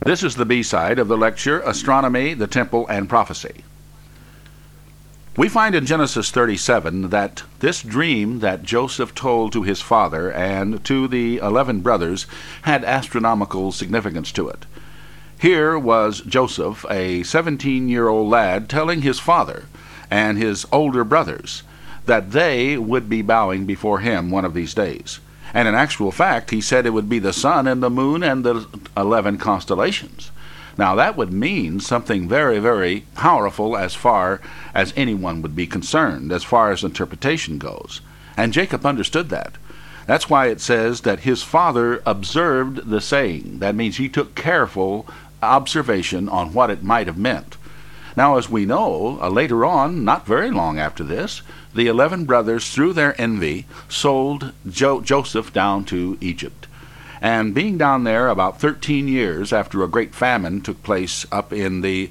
This is the B-side of the lecture, Astronomy, the Temple, and Prophecy. We find in Genesis 37 that this dream that Joseph told to his father and to the 11 brothers had astronomical significance to it. Here was Joseph, a 17-year-old lad, telling his father and his older brothers that they would be bowing before him one of these days. And in actual fact, he said it would be the sun and the moon and the 11 constellations. Now that would mean something very, very powerful as far as anyone would be concerned, as far as interpretation goes. And Jacob understood that. That's why it says that his father observed the saying. That means he took careful observation on what it might have meant. Now, as we know, later on, not very long after this, the 11 brothers, through their envy, sold Joseph down to Egypt. And being down there about 13 years after a great famine took place up in the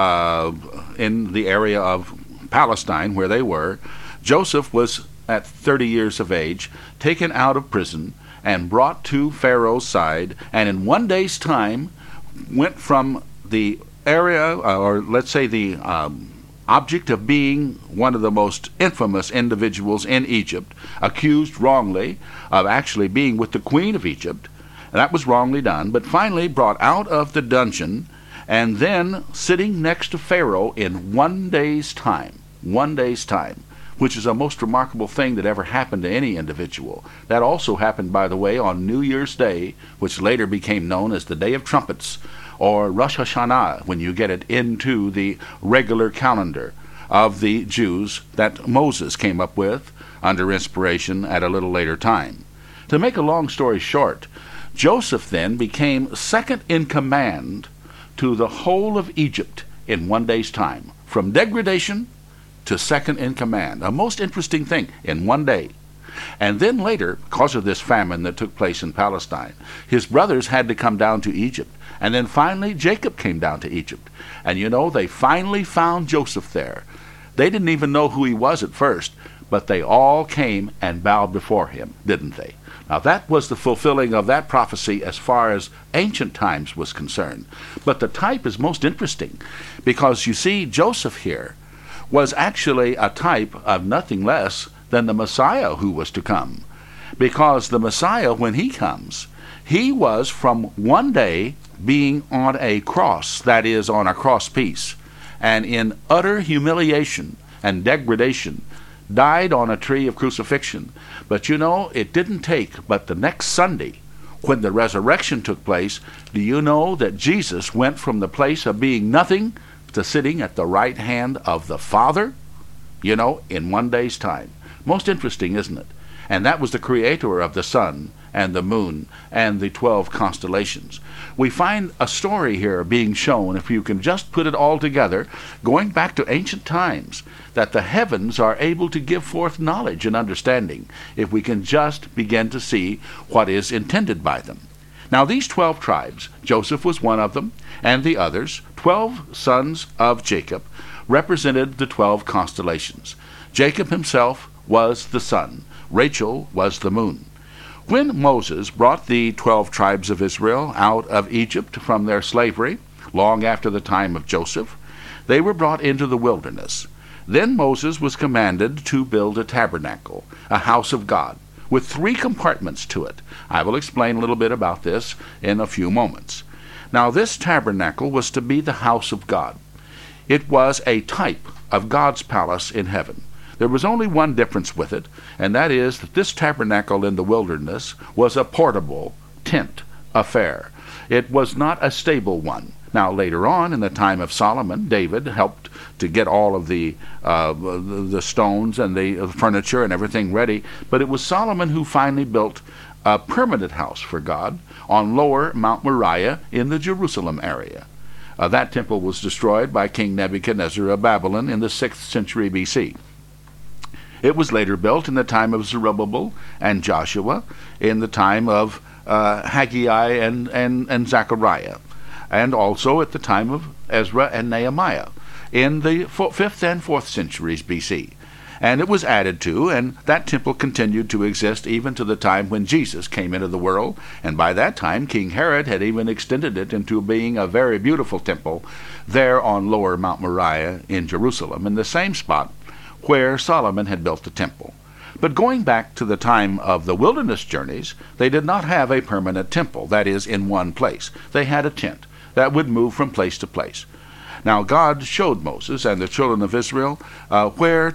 area of Palestine where they were, Joseph was at 30 years of age taken out of prison and brought to Pharaoh's side, and in one day's time went from the area, or let's say the object of being one of the most infamous individuals in Egypt, accused wrongly of actually being with the queen of Egypt. That was wrongly done, but finally brought out of the dungeon and then sitting next to Pharaoh in one day's time, which is a most remarkable thing that ever happened to any individual. That also happened, by the way, on New Year's Day, which later became known as the Day of Trumpets, or Rosh Hashanah, when you get it into the regular calendar of the Jews that Moses came up with under inspiration at a little later time. To make a long story short, Joseph then became second in command to the whole of Egypt in one day's time, from degradation to second in command. A most interesting thing in one day. And then later, because of this famine that took place in Palestine, his brothers had to come down to Egypt. And then finally Jacob came down to Egypt. And you know, they finally found Joseph there. They didn't even know who he was at first, but they all came and bowed before him, didn't they? Now that was the fulfilling of that prophecy as far as ancient times was concerned. But the type is most interesting because you see Joseph here was actually a type of nothing less than the Messiah who was to come. Because the Messiah, when he comes, he was from one day being on a cross, that is, on a cross piece, and in utter humiliation and degradation, died on a tree of crucifixion. But you know, it didn't take but the next Sunday, when the resurrection took place, do you know that Jesus went from the place of being nothing to sitting at the right hand of the Father? You know, in one day's time. Most interesting, isn't it? And that was the creator of the sun and the moon and the 12 constellations. We find a story here being shown, if you can just put it all together, going back to ancient times, that the heavens are able to give forth knowledge and understanding if we can just begin to see what is intended by them. Now these 12 tribes, Joseph was one of them, and the others, 12 sons of Jacob, represented the 12 constellations. Jacob himself was the sun. Rachel was the moon. When Moses brought the 12 tribes of Israel out of Egypt from their slavery, long after the time of Joseph, they were brought into the wilderness. Then Moses was commanded to build a tabernacle, a house of God, with 3 compartments to it. I will explain a little bit about this in a few moments. Now this tabernacle was to be the house of God. It was a type of God's palace in heaven. There was only one difference with it, and that is that this tabernacle in the wilderness was a portable tent affair. It was not a stable one. Now later on, in the time of Solomon, David helped to get all of the stones and the furniture and everything ready, but it was Solomon who finally built a permanent house for God on lower Mount Moriah in the Jerusalem area. That temple was destroyed by King Nebuchadnezzar of Babylon in the 6th century BC. It was later built in the time of Zerubbabel and Joshua, in the time of Haggai and Zechariah, and also at the time of Ezra and Nehemiah, in the 5th and 4th centuries BC. and it was added to, and that temple continued to exist even to the time when Jesus came into the world, and by that time King Herod had even extended it into being a very beautiful temple there on Lower Mount Moriah in Jerusalem, in the same spot where Solomon had built the temple. But going back to the time of the wilderness journeys, they did not have a permanent temple, that is, in one place. They had a tent that would move from place to place. Now God showed Moses and the children of Israel where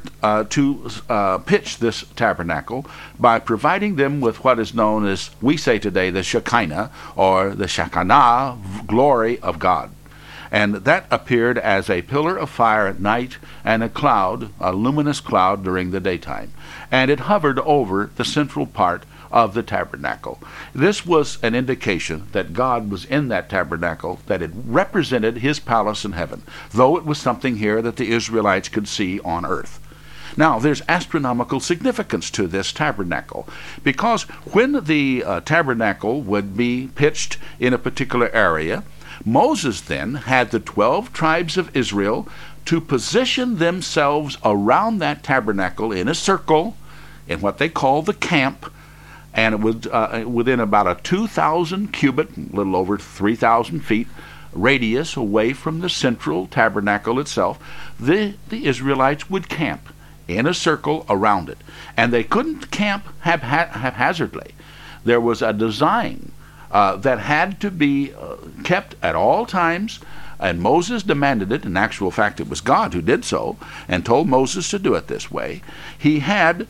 to pitch this tabernacle by providing them with what is known as, we say today, the Shekinah, or the Shekinah, glory of God. And that appeared as a pillar of fire at night and a cloud, a luminous cloud during the daytime. And it hovered over the central part of the tabernacle. This was an indication that God was in that tabernacle, that it represented his palace in heaven, though it was something here that the Israelites could see on earth. Now, there's astronomical significance to this tabernacle, because when the tabernacle would be pitched in a particular area, Moses then had the 12 tribes of Israel to position themselves around that tabernacle in a circle, in what they call the camp, and it would within about a 2,000 cubit, a little over 3,000 feet radius away from the central tabernacle itself, the Israelites would camp in a circle around it. And they couldn't camp haphazardly. There was a design that had to be kept at all times, and Moses demanded it. In actual fact, it was God who did so and told Moses to do it this way. He had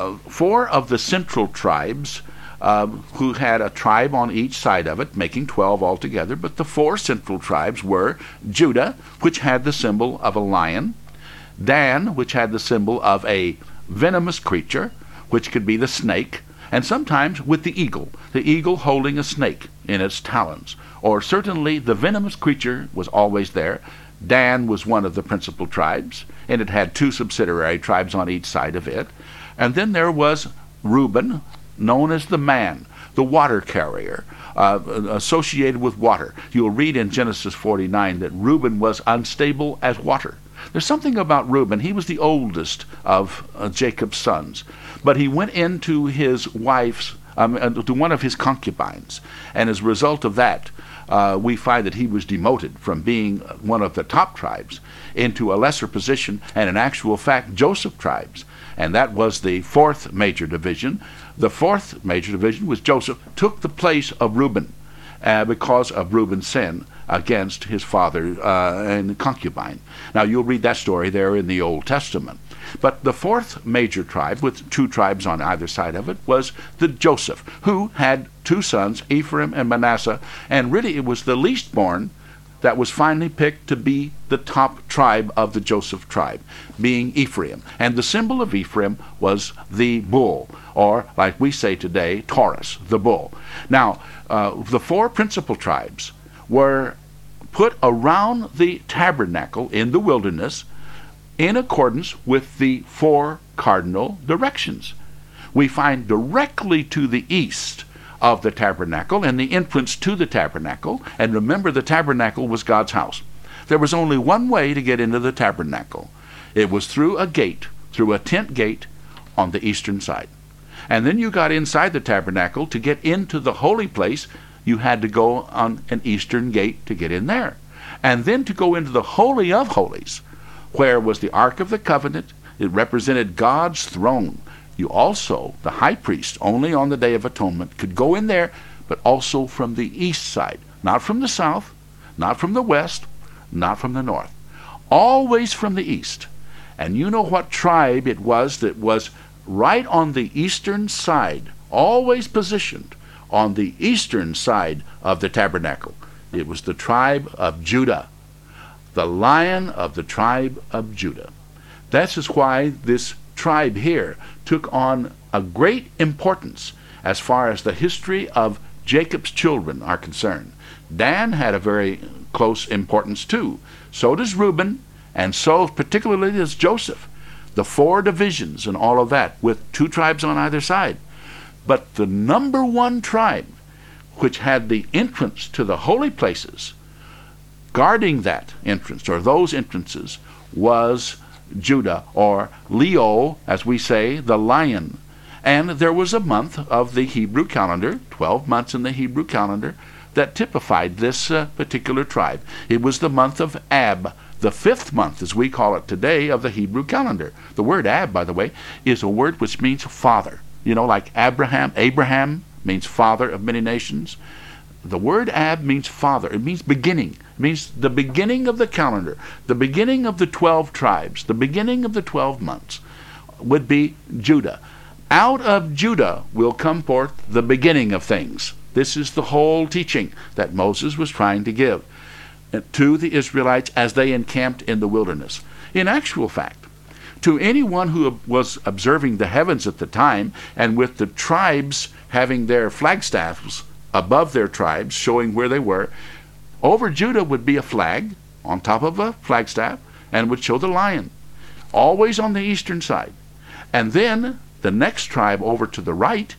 4 of the central tribes who had a tribe on each side of it, making 12 altogether, but the 4 central tribes were Judah, which had the symbol of a lion; Dan, which had the symbol of a venomous creature, which could be the snake, and sometimes with the eagle holding a snake in its talons. Or certainly the venomous creature was always there. Dan was one of the principal tribes, and it had 2 subsidiary tribes on each side of it. And then there was Reuben, known as the man, the water carrier, associated with water. You'll read in Genesis 49 that Reuben was unstable as water. There's something about Reuben. He was the oldest of Jacob's sons, but he went into his wife's, to one of his concubines, and as a result of that, we find that he was demoted from being one of the top tribes into a lesser position, and in actual fact, Joseph tribes. And that was the 4th major division. The 4th major division was Joseph, took the place of Reuben because of Reuben's sin against his father and concubine. Now, you'll read that story there in the Old Testament. But the 4th major tribe, with 2 tribes on either side of it, was the Joseph, who had 2 sons, Ephraim and Manasseh, and really it was the least born that was finally picked to be the top tribe of the Joseph tribe, being Ephraim. And the symbol of Ephraim was the bull, or like we say today, Taurus, the bull. Now, the 4 principal tribes were put around the tabernacle in the wilderness in accordance with the 4 cardinal directions. We find directly to the east of the tabernacle and the entrance to the tabernacle, and remember, the tabernacle was God's house. There was only one way to get into the tabernacle. It was through a gate, through a tent gate on the eastern side. And then you got inside the tabernacle. To get into the holy place, you had to go on an eastern gate to get in there. And then to go into the Holy of Holies, where was the Ark of the Covenant. It represented God's throne. You also, the high priest, only on the Day of Atonement, could go in there, but also from the east side. Not from the south, not from the west, not from the north. Always from the east. And you know what tribe it was that was right on the eastern side, always positioned on the eastern side of the tabernacle? It was the tribe of Judah, the Lion of the tribe of Judah. That is why this tribe here took on a great importance as far as the history of Jacob's children are concerned. Dan had a very close importance too. So does Reuben, and so particularly does Joseph. The 4 divisions and all of that, with 2 tribes on either side. But the number 1 tribe, which had the entrance to the holy places, guarding that entrance, or those entrances, was Judah, or Leo, as we say, the lion. And there was a month of the Hebrew calendar, 12 months in the Hebrew calendar, that typified this particular tribe. It was the month of Ab, the 5th month, as we call it today, of the Hebrew calendar. The word Ab, by the way, is a word which means father. You know, like Abraham means father of many nations. The word Ab means father. It means beginning. It means the beginning of the calendar, the beginning of the 12 tribes, the beginning of the 12 months would be Judah. Out of Judah will come forth the beginning of things. This is the whole teaching that Moses was trying to give to the Israelites as they encamped in the wilderness. In actual fact, to anyone who was observing the heavens at the time, and with the tribes having their flagstaffs above their tribes, showing where they were, over Judah would be a flag on top of a flagstaff, and would show the lion, always on the eastern side. And then the next tribe over to the right,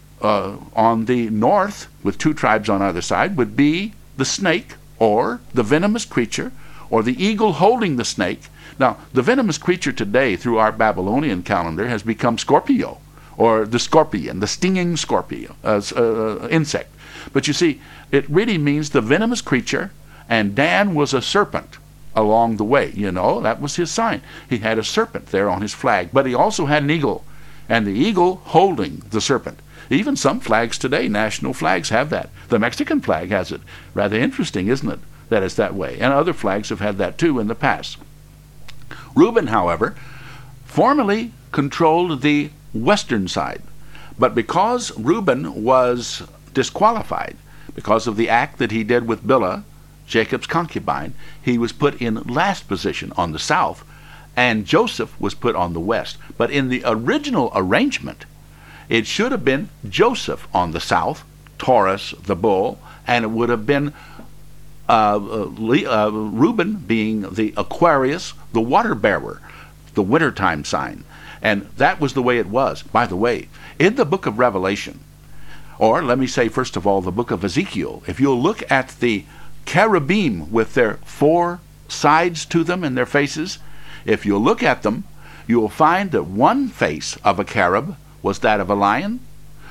on the north, with 2 tribes on either side, would be the snake, or the venomous creature, or the eagle holding the snake. Now, the venomous creature today, through our Babylonian calendar, has become Scorpio, or the scorpion, the stinging scorpion, insect. But you see, it really means the venomous creature, and Dan was a serpent along the way. You know, that was his sign. He had a serpent there on his flag, but he also had an eagle, and the eagle holding the serpent. Even some flags today, national flags, have that. The Mexican flag has it. Rather interesting, isn't it, that it's that way? And other flags have had that too in the past. Reuben, however, formally controlled the western side. But because Reuben was disqualified because of the act that he did with Bilhah, Jacob's concubine, he was put in last position on the south, and Joseph was put on the west. But in the original arrangement, it should have been Joseph on the south, Taurus, the bull, and it would have been Reuben being the Aquarius, the water bearer, the wintertime sign. And that was the way it was. By the way, in the book of Revelation, or let me say first of all the book of Ezekiel, if you'll look at the cherubim with their 4 sides to them and their faces, if you look at them, you will find that one face of a cherub was that of a lion,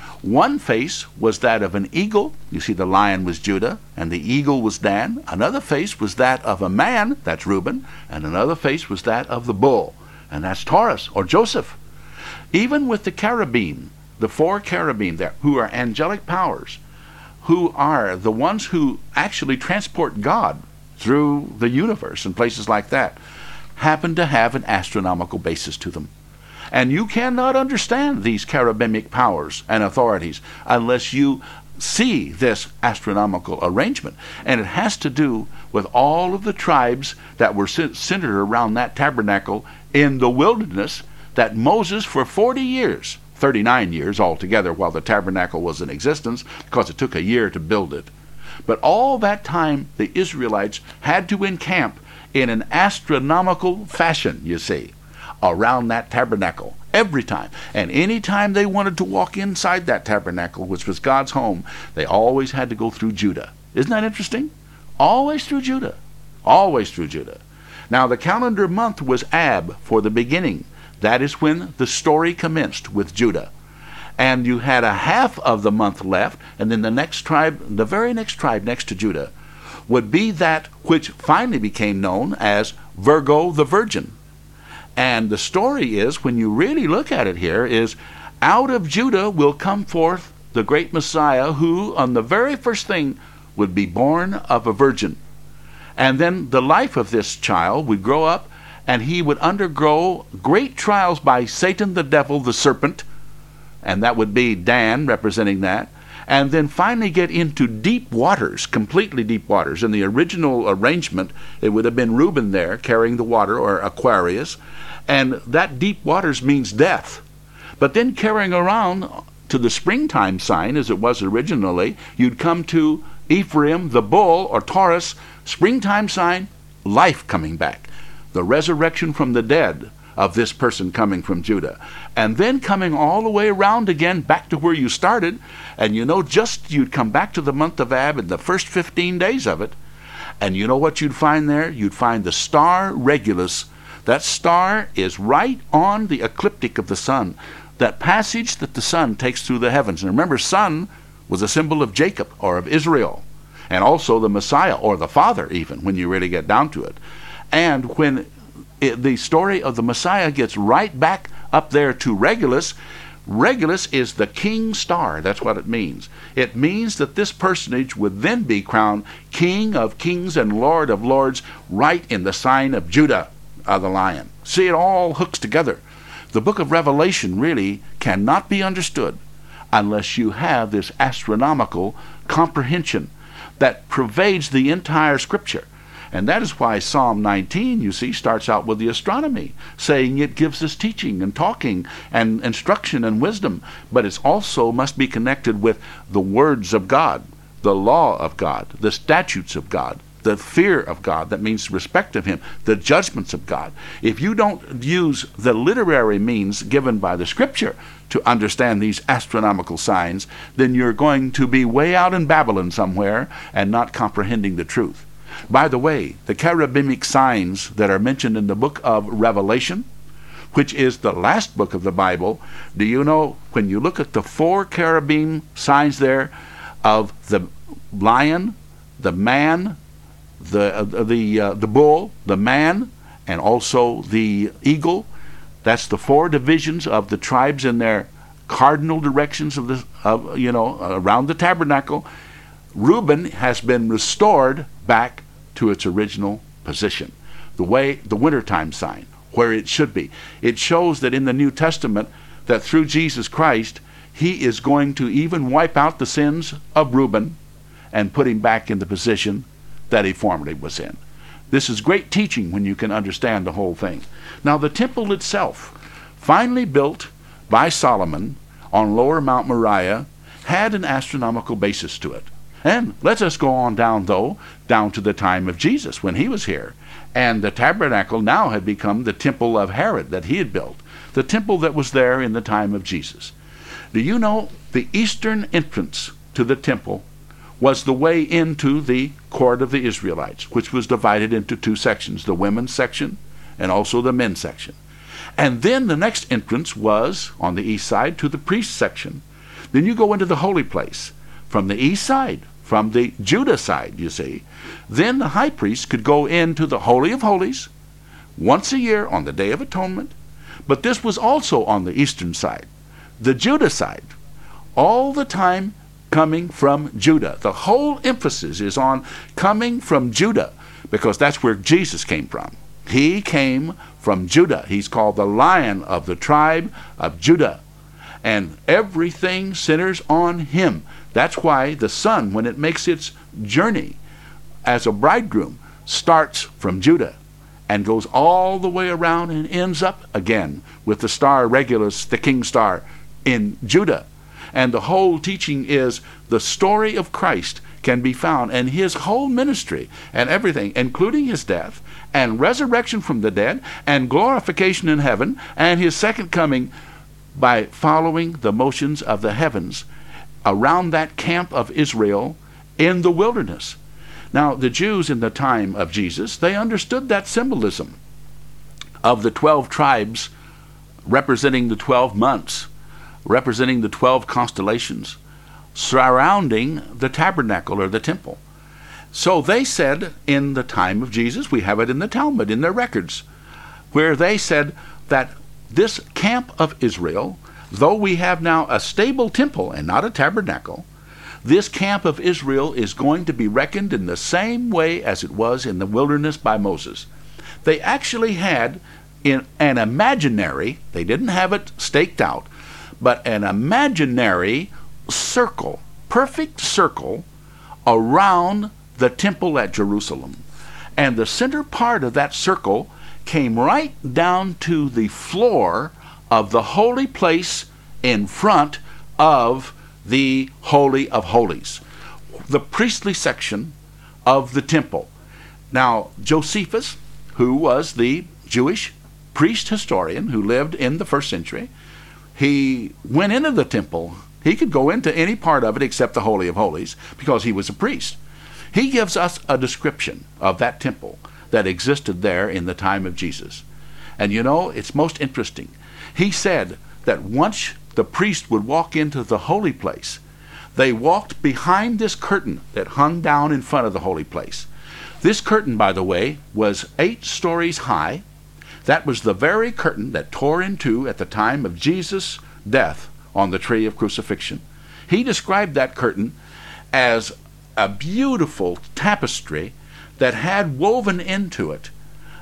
one face was that of an eagle. You see, the lion was Judah, and the eagle was Dan. Another face was that of a man, that's Reuben, and another face was that of the bull, and that's Taurus, or Joseph. Even with the cherubim, the 4 cherubim there, who are angelic powers, who are the ones who actually transport God through the universe and places like that, happen to have an astronomical basis to them. And you cannot understand these cherubic powers and authorities unless you see this astronomical arrangement. And it has to do with all of the tribes that were centered around that tabernacle in the wilderness that Moses, for 40 years, 39 years altogether while the tabernacle was in existence, because it took a year to build it. But all that time the Israelites had to encamp in an astronomical fashion, you see, around that tabernacle every time. And any time they wanted to walk inside that tabernacle, which was God's home, they always had to go through Judah. Isn't that interesting? Always through Judah. Always through Judah. Now the calendar month was Ab for the beginning. That is when the story commenced with Judah. And you had a half of the month left, and then the next tribe, the very next tribe next to Judah, would be that which finally became known as Virgo the Virgin. And the story is, when you really look at it here, is out of Judah will come forth the great Messiah, who on the very first thing would be born of a virgin. And then the life of this child would grow up, and he would undergo great trials by Satan, the devil, the serpent, and that would be Dan representing that, and then finally get into deep waters, completely deep waters. In the original arrangement, it would have been Reuben there carrying the water, or Aquarius, and that deep waters means death. But then carrying around to the springtime sign, as it was originally, you'd come to Ephraim, the bull, or Taurus, springtime sign, life coming back. The resurrection from the dead of this person coming from Judah. And then coming all the way around again back to where you started, and you know, just you'd come back to the month of Ab in the first 15 days of it, and you know what you'd find there? You'd find the star Regulus, That star is right on the ecliptic of the sun, that passage that the sun takes through the heavens. And remember, sun was a symbol of Jacob or of Israel, and also the Messiah or the Father, even when you really get down to it. And when the story of the Messiah gets right back up there to Regulus, Regulus is the king star. That's what it means. It means that this personage would then be crowned King of Kings and Lord of Lords right in the sign of Judah, the lion. See, it all hooks together. The book of Revelation really cannot be understood unless you have this astronomical comprehension that pervades the entire Scripture. And that is why Psalm 19, you see, starts out with the astronomy, saying it gives us teaching and talking and instruction and wisdom. But it also must be connected with the words of God, the law of God, the statutes of God, the fear of God, that means respect of Him, the judgments of God. If you don't use the literary means given by the Scripture to understand these astronomical signs, then you're going to be way out in Babylon somewhere and not comprehending the truth. By the way, the cherubic signs that are mentioned in the book of Revelation, which is the last book of the Bible, do you know, when you look at the 4 cherubim signs there of the lion, the man, the bull, the man, and also the eagle, that's the 4 divisions of the tribes in their cardinal directions around the tabernacle. Reuben has been restored back to its original position, the wintertime sign, where it should be. It shows that in the New Testament, that through Jesus Christ, He is going to even wipe out the sins of Reuben and put him back in the position that he formerly was in. This is great teaching when you can understand the whole thing. Now, the temple itself, finally built by Solomon on Lower Mount Moriah, had an astronomical basis to it. And let us go on down to the time of Jesus when He was here. And the tabernacle now had become the temple of Herod that he had built, the temple that was there in the time of Jesus. Do you know the eastern entrance to the temple was the way into the court of the Israelites, which was divided into 2 sections, the women's section and also the men's section. And then the next entrance was on the east side to the priest section. Then you go into the holy place from the east side, from the Judah side, you see. Then the high priest could go into the Holy of Holies once a year on the Day of Atonement. But this was also on the eastern side, the Judah side, all the time coming from Judah. The whole emphasis is on coming from Judah, because that's where Jesus came from. He came from Judah. He's called the Lion of the tribe of Judah. And everything centers on Him. That's why the sun, when it makes its journey as a bridegroom, starts from Judah and goes all the way around and ends up again with the star Regulus, the king star, in Judah. And the whole teaching is the story of Christ can be found, and His whole ministry and everything, including His death and resurrection from the dead and glorification in heaven and His second coming, by following the motions of the heavens around that camp of Israel in the wilderness. Now, the Jews in the time of Jesus, they understood that symbolism of the 12 tribes representing the 12 months, representing the 12 constellations surrounding the tabernacle or the temple. So they said in the time of Jesus, we have it in the Talmud, in their records, where they said that this camp of Israel, though we have now a stable temple and not a tabernacle, this camp of Israel is going to be reckoned in the same way as it was in the wilderness by Moses. They actually had in an imaginary, they didn't have it staked out, but an imaginary circle, perfect circle, around the temple at Jerusalem. And the center part of that circle came right down to the floor of the holy place in front of the Holy of Holies, the priestly section of the temple. Now, Josephus, who was the Jewish priest historian who lived in the 1st century, he went into the temple. He could go into any part of it except the Holy of Holies because he was a priest. He gives us a description of that temple that existed there in the time of Jesus. And you know, it's most interesting. He said that once the priest would walk into the holy place, they walked behind this curtain that hung down in front of the holy place. This curtain, by the way, was 8 stories high. That was the very curtain that tore in two at the time of Jesus' death on the tree of crucifixion. He described that curtain as a beautiful tapestry that had woven into it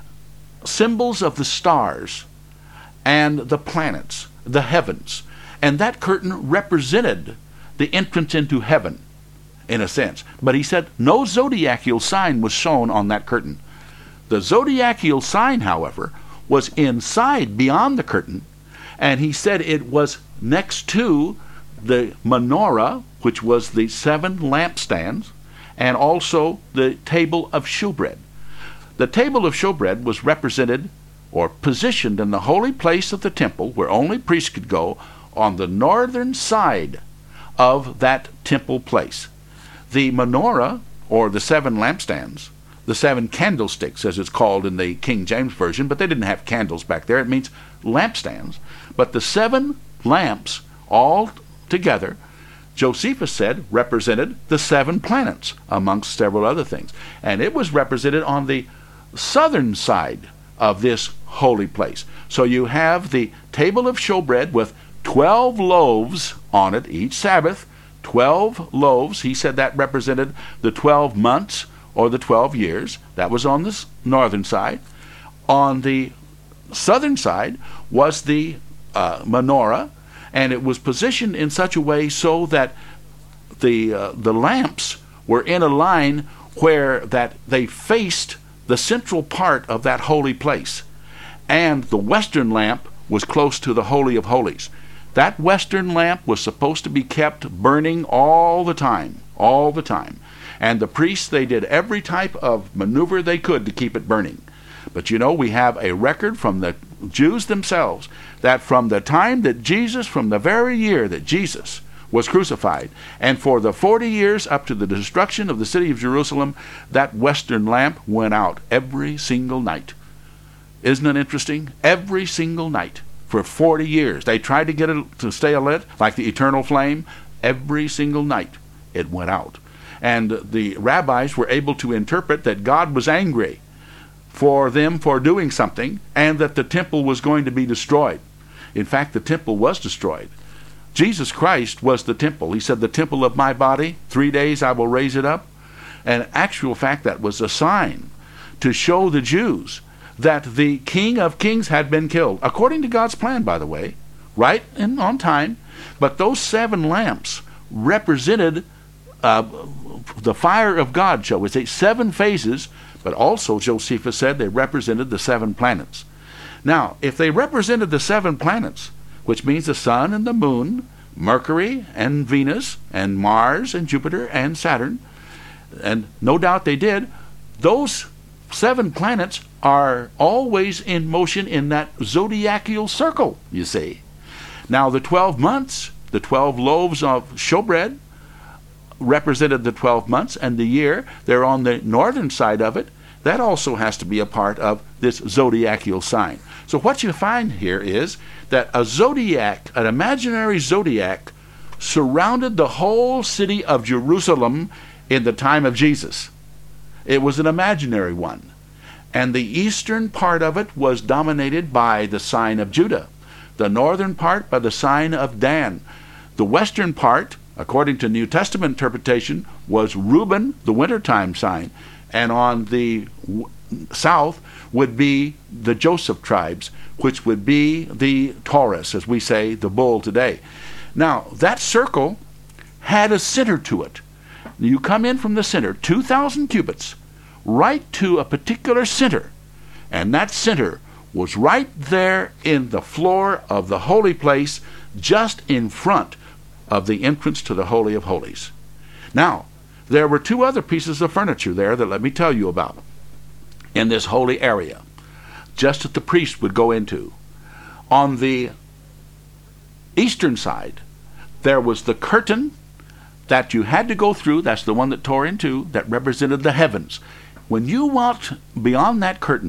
symbols of the stars and the planets, the heavens. And that curtain represented the entrance into heaven, in a sense. But he said no zodiacal sign was shown on that curtain. The zodiacal sign, however, was inside, beyond the curtain, and he said it was next to the menorah, which was the 7 lampstands, and also the table of showbread. The table of showbread was represented or positioned in the holy place of the temple, where only priests could go, on the northern side of that temple place. The menorah, or the 7 lampstands, the 7 candlesticks, as it's called in the King James Version, but they didn't have candles back there. It means lampstands. But the 7 lamps, all together, Josephus said, represented the 7 planets, amongst several other things. And it was represented on the southern side of this holy place. So you have the table of showbread with 12 loaves on it each Sabbath. 12 loaves. He said that represented the 12 months or the 12 years. That was on the northern side. On the southern side was the menorah, and it was positioned in such a way so that the lamps were in a line where that they faced the central part of that holy place, and the western lamp was close to the Holy of Holies. That western lamp was supposed to be kept burning all the time, and the priests, they did every type of maneuver they could to keep it burning. But you know, we have a record from the Jews themselves that from the time that Jesus, from the very year that Jesus was crucified, and for the 40 years up to the destruction of the city of Jerusalem, that western lamp went out every single night. Isn't it interesting? Every single night for 40 years. They tried to get it to stay lit, like the eternal flame. Every single night it went out. And the rabbis were able to interpret that God was angry for them for doing something, and that the temple was going to be destroyed. In fact, the temple was destroyed. Jesus Christ was the temple. He said, the temple of my body, 3 days I will raise it up. And actual fact, that was a sign to show the Jews that the King of Kings had been killed, according to God's plan, by the way, right and on time. But those 7 lamps represented the fire of God, shall we say, 7 phases, but also Josephus said they represented the 7 planets. Now, if they represented the 7 planets, which means the sun and the moon, Mercury and Venus and Mars and Jupiter and Saturn, and no doubt they did, those 7 planets are always in motion in that zodiacal circle, you see. Now, the 12 months, the 12 loaves of showbread represented the 12 months, and the year, they're on the northern side of it. That also has to be a part of this zodiacal sign. So what you find here is that a zodiac, an imaginary zodiac, surrounded the whole city of Jerusalem in the time of Jesus. It was an imaginary one. And the eastern part of it was dominated by the sign of Judah, the northern part by the sign of Dan. The western part, according to New Testament interpretation, was Reuben, the wintertime sign, and on the south would be the Joseph tribes, which would be the Taurus, as we say, the bull today. Now, that circle had a center to it. You come in from the center, 2,000 cubits, right to a particular center, and that center was right there in the floor of the holy place, just in front of the entrance to the Holy of Holies. Now, there were 2 other pieces of furniture there that let me tell you about in this holy area, just that the priest would go into. On the eastern side, there was the curtain that you had to go through. That's the one that tore in two, that represented the heavens. When you walked beyond that curtain,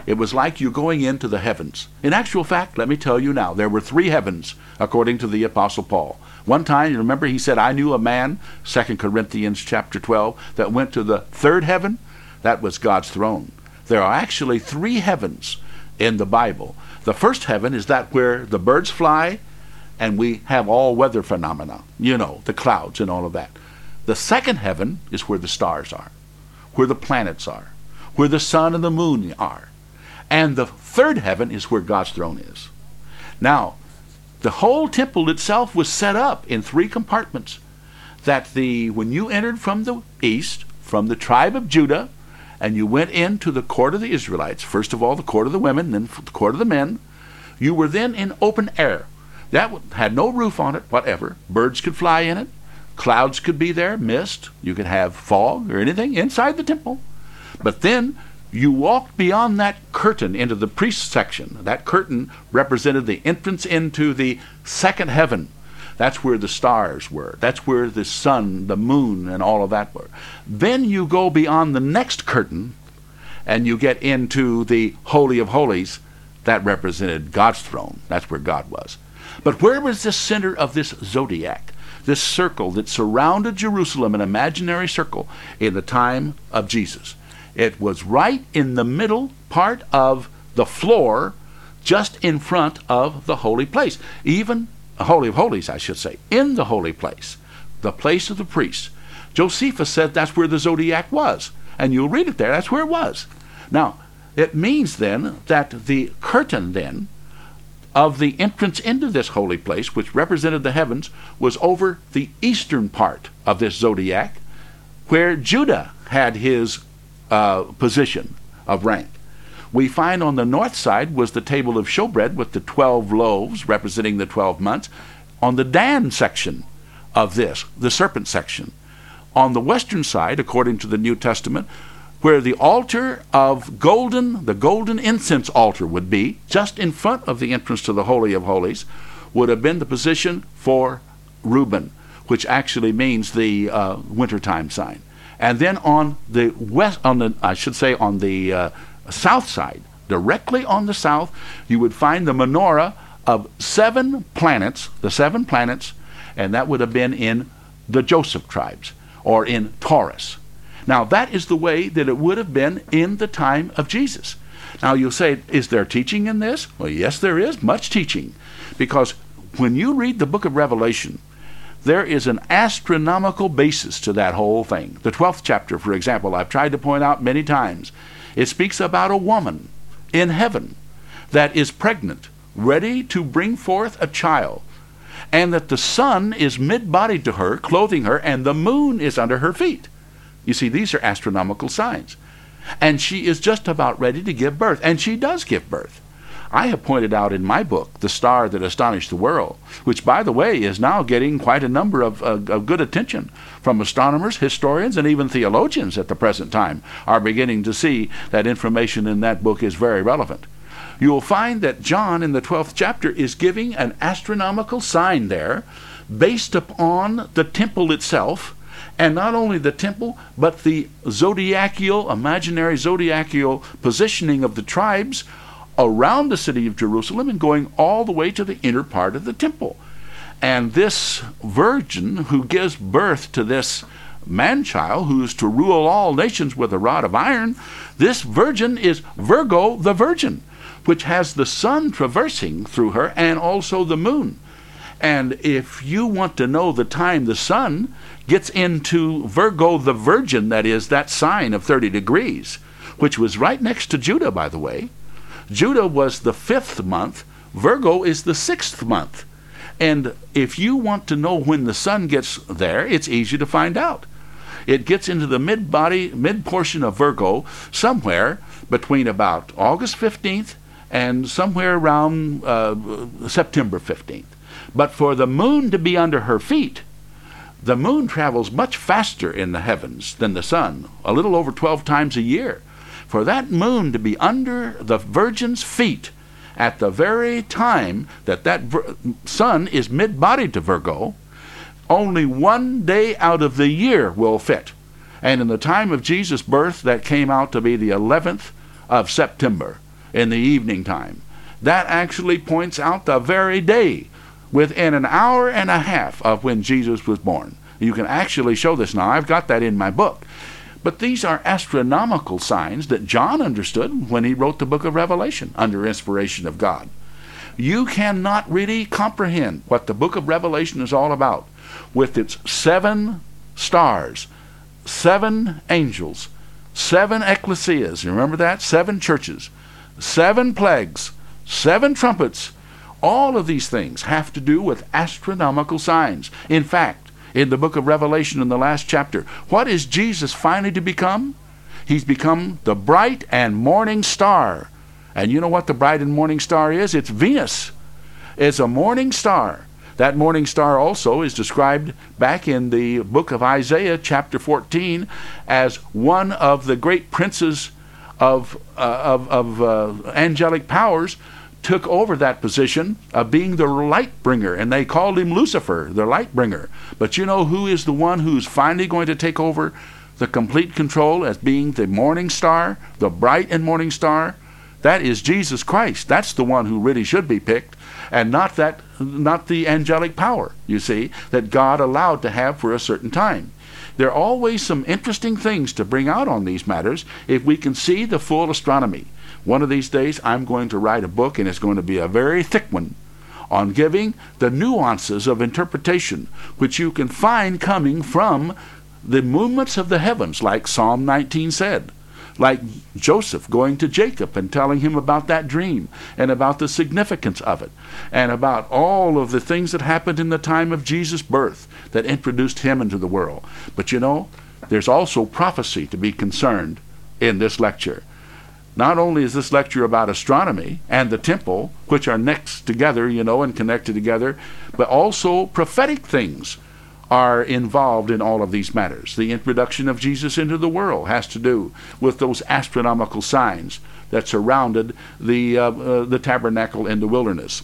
It was like you going into the heavens. In actual fact, let me tell you now, there were 3 heavens, according to the Apostle Paul. One time, you remember, he said, I knew a man, 2 Corinthians chapter 12, that went to the 3rd heaven. That was God's throne. There are actually 3 heavens in the Bible. The first heaven is that where the birds fly, and we have all weather phenomena, the clouds and all of that. The second heaven is where the stars are, where the planets are, where the sun and the moon are. And the 3rd heaven is where God's throne is. Now, the whole temple itself was set up in 3 compartments. That when you entered from the east, from the tribe of Judah, and you went into the court of the Israelites, first of all the court of the women, then the court of the men, you were then in open air. That had no roof on it, whatever. Birds could fly in it. Clouds could be there, mist. You could have fog or anything inside the temple. But then you walked beyond that curtain into the priest section. That curtain represented the entrance into the 2nd heaven. That's where the stars were. That's where the sun, the moon, and all of that were. Then you go beyond the next curtain, and you get into the Holy of Holies. That represented God's throne. That's where God was. But where was the center of this zodiac, this circle that surrounded Jerusalem, an imaginary circle, in the time of Jesus? It was right in the middle part of the floor, just in front of the holy place. Even Holy of Holies, I should say, in the holy place, the place of the priests. Josephus said that's where the zodiac was. And you'll read it there, that's where it was. Now, it means then that the curtain then of the entrance into this holy place, which represented the heavens, was over the eastern part of this zodiac, where Judah had his position of rank. We find on the north side was the table of showbread with the 12 loaves representing the 12 months. On the Dan section of this, the serpent section. On the western side, according to the New Testament, where the altar of the golden incense altar would be, just in front of the entrance to the Holy of Holies, would have been the position for Reuben, which actually means the wintertime sign. And then on the south side, directly on the south, you would find the menorah of 7 planets, the 7 planets, and that would have been in the Joseph tribes, or in Taurus. Now, that is the way that it would have been in the time of Jesus. Now, you'll say, is there teaching in this? Well, yes, there is much teaching. Because when you read the book of Revelation, there is an astronomical basis to that whole thing. The 12th chapter, for example, I've tried to point out many times. It speaks about a woman in heaven that is pregnant, ready to bring forth a child, and that the sun is mid-bodied to her, clothing her, and the moon is under her feet. You see, these are astronomical signs. And she is just about ready to give birth, and she does give birth. I have pointed out in my book, The Star That Astonished the World, which, by the way, is now getting quite a number of good attention from astronomers, historians, and even theologians at the present time are beginning to see that information in that book is very relevant. You will find that John in the 12th chapter is giving an astronomical sign there based upon the temple itself, and not only the temple, but the imaginary zodiacal positioning of the tribes around the city of Jerusalem and going all the way to the inner part of the temple. And this virgin who gives birth to this man-child who is to rule all nations with a rod of iron, this virgin is Virgo the Virgin, which has the sun traversing through her and also the moon. And if you want to know the time the sun gets into Virgo the Virgin, that is, that sign of 30 degrees, which was right next to Judah, by the way. Judah was the 5th month. Virgo is the 6th month. And if you want to know when the sun gets there, it's easy to find out. It gets into the mid portion of Virgo somewhere between about August 15th and somewhere around September 15th. But for the moon to be under her feet, the moon travels much faster in the heavens than the sun, a little over 12 times a year. For that moon to be under the Virgin's feet at the very time that sun is mid-bodied to Virgo, only 1 day out of the year will fit. And in the time of Jesus' birth, that came out to be the 11th of September. in the evening time. That actually points out the very day within an hour and a half of when Jesus was born. You can actually show this now. I've got that in my book. But these are astronomical signs that John understood when he wrote the book of Revelation under inspiration of God. You cannot really comprehend what the book of Revelation is all about with its 7 stars, 7 angels, 7 ecclesias. You remember that? 7 churches, 7 plagues, 7 trumpets. All of these things have to do with astronomical signs. In fact, in the book of Revelation in the last chapter, what is Jesus finally to become? He's become the bright and morning star. And you know what the bright and morning star is? It's Venus. It's a morning star. That morning star also is described back in the book of Isaiah chapter 14 as one of the great princes of angelic powers took over that position of being the light bringer, and they called him Lucifer, the light bringer. But you know who is the one who's finally going to take over the complete control as being the morning star, the bright and morning star? That is Jesus Christ. That's the one who really should be picked, and not the angelic power, you see, that God allowed to have for a certain time. There are always some interesting things to bring out on these matters if we can see the full astronomy. One of these days I'm going to write a book, and it's going to be a very thick one, on giving the nuances of interpretation which you can find coming from the movements of the heavens, like Psalm 19 said, like Joseph going to Jacob and telling him about that dream and about the significance of it, and about all of the things that happened in the time of Jesus' birth that introduced him into the world. But you know, there's also prophecy to be concerned in this lecture. Not only is this lecture about astronomy and the temple, which are next together, you know, and connected together, but also prophetic things are involved in all of these matters. The introduction of Jesus into the world has to do with those astronomical signs that surrounded the tabernacle in the wilderness,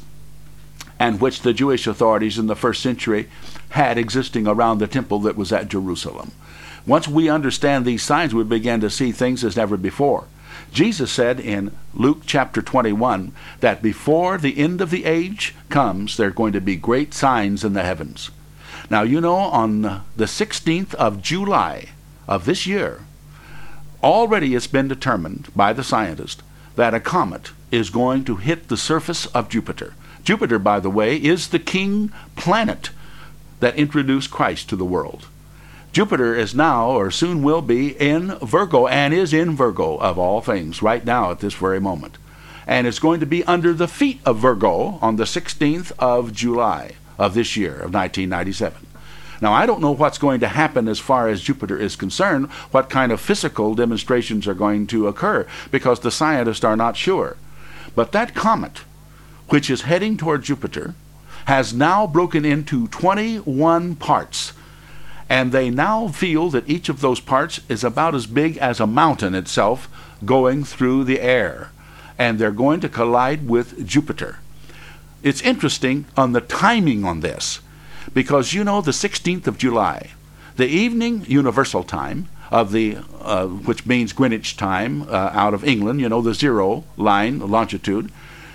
and which the Jewish authorities in the first century had existing around the temple that was at Jerusalem. Once we understand these signs, we begin to see things as never before. Jesus said in Luke chapter 21 that before the end of the age comes, there are going to be great signs in the heavens. Now, you know, on the 16th of July of this year, already it's been determined by the scientists that a comet is going to hit the surface of Jupiter. Jupiter, by the way, is the king planet that introduced Christ to the world. Jupiter is now, or soon will be, in Virgo, and is in Virgo of all things right now at this very moment. And it's going to be under the feet of Virgo on the 16th of July of this year, of 1997. Now, I don't know what's going to happen as far as Jupiter is concerned, what kind of physical demonstrations are going to occur, because the scientists are not sure. But that comet, which is heading toward Jupiter, has now broken into 21 parts. And they now feel that each of those parts is about as big as a mountain itself going through the air. And they're going to collide with Jupiter. It's interesting on the timing on this, because you know the 16th of July, the evening universal time of the, which means Greenwich time out of England, you know, the 0 line, longitude,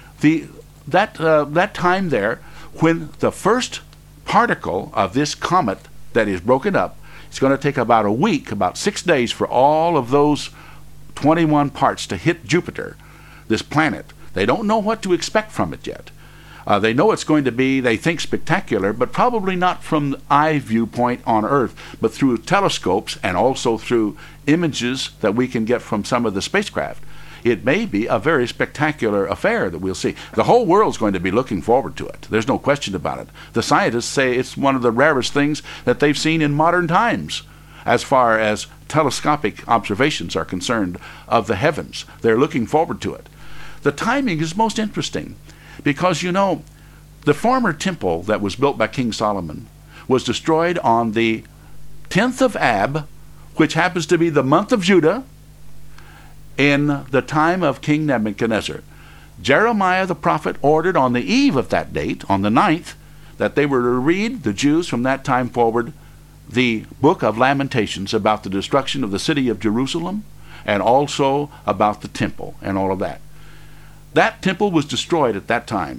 that time there, when the first particle of this comet that is broken up, it's going to take about a week, about 6 days for all of those 21 parts to hit Jupiter, this planet. They don't know what to expect from it yet. They know it's going to be, they think, spectacular, but probably not from the eye viewpoint on Earth, but through telescopes and also through images that we can get from some of the spacecraft. It may be a very spectacular affair that we'll see. The whole world's going to be looking forward to it. There's no question about it. The scientists say it's one of the rarest things that they've seen in modern times as far as telescopic observations are concerned of the heavens. They're looking forward to it. The timing is most interesting because, you know, the former temple that was built by King Solomon was destroyed on the 10th of Ab, which happens to be the month of Judah, in the time of King Nebuchadnezzar. Jeremiah the prophet ordered on the eve of that date, on the 9th, that they were to read, the Jews from that time forward, the book of Lamentations about the destruction of the city of Jerusalem and also about the temple and all of that. That temple was destroyed at that time.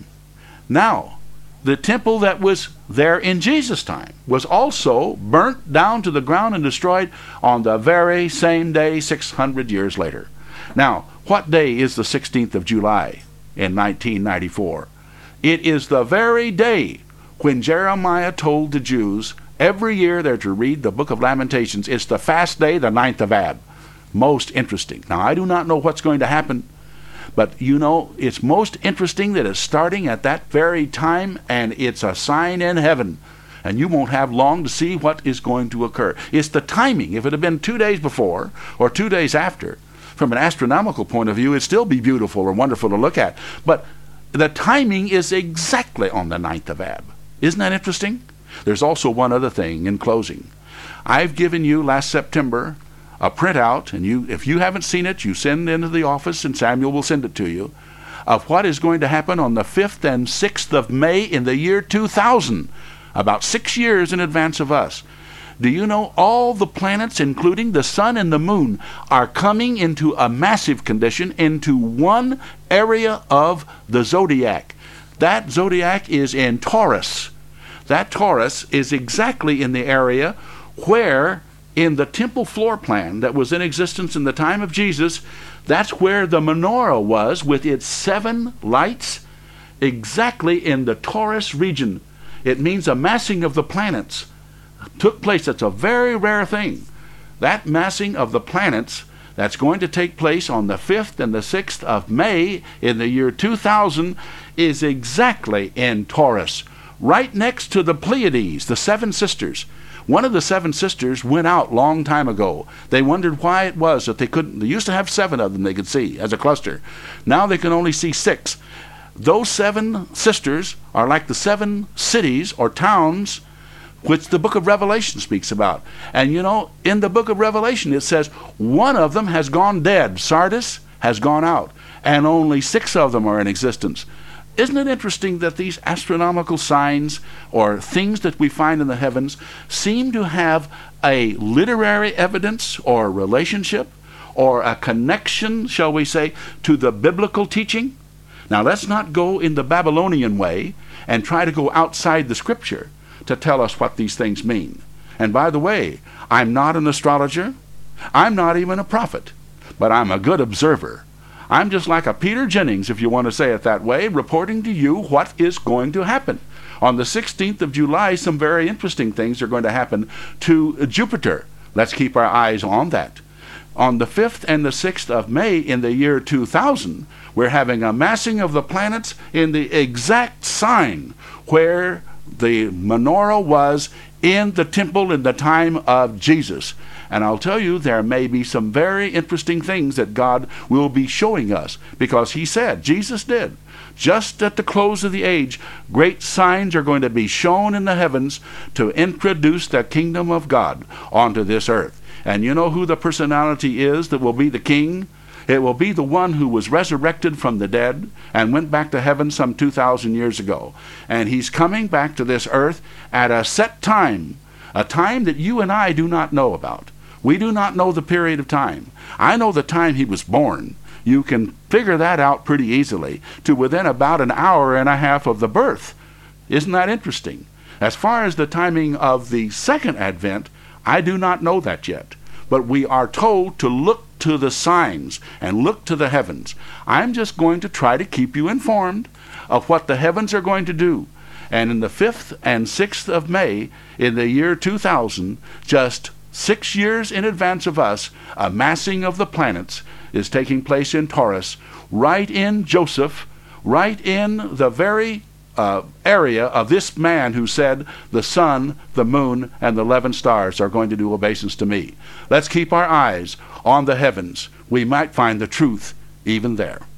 Now, the temple that was there in Jesus' time was also burnt down to the ground and destroyed on the very same day 600 years later. Now, what day is the 16th of July in 1994? It is the very day when Jeremiah told the Jews every year they're to read the book of Lamentations. It's the fast day, the 9th of Ab. Most interesting. Now, I do not know what's going to happen, but you know, it's most interesting that it's starting at that very time, and it's a sign in heaven. And you won't have long to see what is going to occur. It's the timing. If it had been 2 days before or 2 days after, from an astronomical point of view, it'd still be beautiful or wonderful to look at. But the timing is exactly on the 9th of Ab. Isn't that interesting? There's also one other thing in closing. I've given you last September a printout, and if you haven't seen it, you send it into the office and Samuel will send it to you, of what is going to happen on the 5th and 6th of May in the year 2000, about 6 years in advance of us. Do you know all the planets, including the sun and the moon, are coming into a massive condition into one area of the zodiac? That zodiac is in Taurus. That Taurus is exactly in the area where, in the temple floor plan that was in existence in the time of Jesus, that's where the menorah was with its 7 lights, exactly in the Taurus region. It means a massing of the planets took place. That's a very rare thing. That massing of the planets that's going to take place on the 5th and the 6th of May in the year 2000 is exactly in Taurus, right next to the Pleiades, the 7 sisters. One of the 7 sisters went out long time ago. They wondered why it was that they couldn't. They used to have 7 of them they could see as a cluster. Now they can only see 6. Those 7 sisters are like the 7 cities or towns which the book of Revelation speaks about. And you know, in the book of Revelation it says one of them has gone dead. Sardis has gone out, and only 6 of them are in existence. Isn't it interesting that these astronomical signs or things that we find in the heavens seem to have a literary evidence or relationship or a connection, shall we say, to the biblical teaching? Now, let's not go in the Babylonian way and try to go outside the Scripture to tell us what these things mean. And by the way, I'm not an astrologer. I'm not even a prophet, but I'm a good observer. I'm just like a Peter Jennings, if you want to say it that way, reporting to you what is going to happen. On the 16th of July, some very interesting things are going to happen to Jupiter. Let's keep our eyes on that. On the 5th and the 6th of May in the year 2000, we're having a massing of the planets in the exact sign where the menorah was in the temple in the time of Jesus. And I'll tell you, there may be some very interesting things that God will be showing us, because he said, Jesus did, just at the close of the age, great signs are going to be shown in the heavens to introduce the kingdom of God onto this earth. And you know who the personality is that will be the king? It will be the one who was resurrected from the dead and went back to heaven some 2,000 years ago. And he's coming back to this earth at a set time, a time that you and I do not know about. We do not know the period of time. I know the time he was born. You can figure that out pretty easily, to within about an hour and a half of the birth. Isn't that interesting? As far as the timing of the second advent, I do not know that yet. But we are told to look to the signs and look to the heavens. I'm just going to try to keep you informed of what the heavens are going to do. And in the 5th and 6th of May in the year 2000, just 6 years in advance of us, a massing of the planets is taking place in Taurus, right in Joseph, right in the very area of this man who said, the sun, the moon, and the 11 stars are going to do obeisance to me. Let's keep our eyes on the heavens. We might find the truth even there.